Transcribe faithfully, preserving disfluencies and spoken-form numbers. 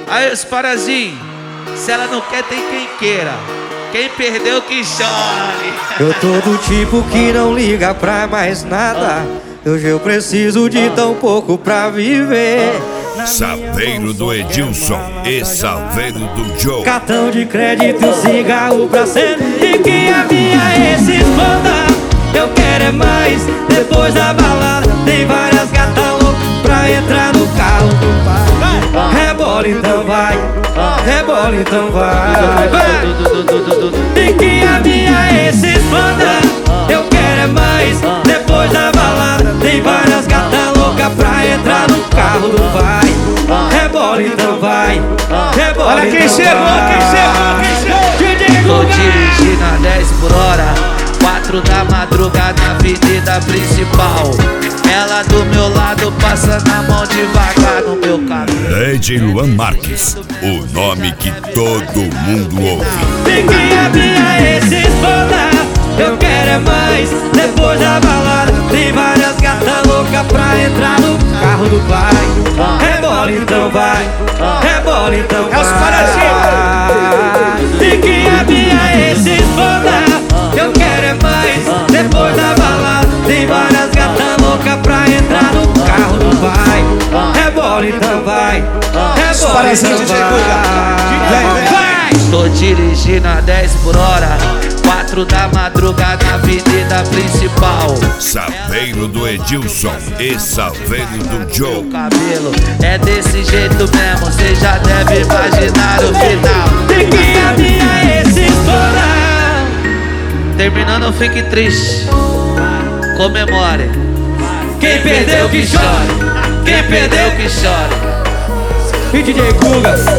Aí os parazinhos, se ela não quer, tem quem queira. Quem perdeu que chore. Eu tô do tipo que não liga pra mais nada. Hoje eu preciso de tão pouco pra viver. Saveiro do Edilson e Saveiro do Joe. Cartão de crédito e um cigarro pra sempre. E que a minha ex esconda. Eu quero é mais, depois da balada. Tem várias gatas loucas pra entrar no carro do pai. Rebola então vai, rebola então vai, vai. E que a minha ex esconda. Eu quero é mais, depois da balada. Tem várias gatas loucas pra entrar no carro do pai. Rebola então vai, rebola. Olha quem então chegou, vai. quem chegou, quem chegou. Tô dirigindo a dez por hora, quatro da madrugada na avenida principal. Ela do meu lado passa na mão devagar no meu cabelo. D J Luan Marques, o nome que todo mundo ouve. Fique a minha ex esposa. Eu quero é mais, depois da balada. Tem várias gatas loucas pra entrar no carro do pai. Rebola então vai, rebola então vai. É os parazinhos. Fique a minha ex esposa. Eu quero é mais, depois da balada. Tem várias gatas loucas pra entrar no carro do pai. Rebola então vai, rebola então vai. Vai! Tô dirigindo a dez por hora, quatro da madrugada na avenida principal. Saveiro do Edilson e Saveiro do Joe. O cabelo é desse jeito mesmo, cê já deve imaginar o final. Fique a minha ex esposa. Terminando, fique triste, comemore. Quem perdeu que chore, Quem perdeu que chore. E D J Guga.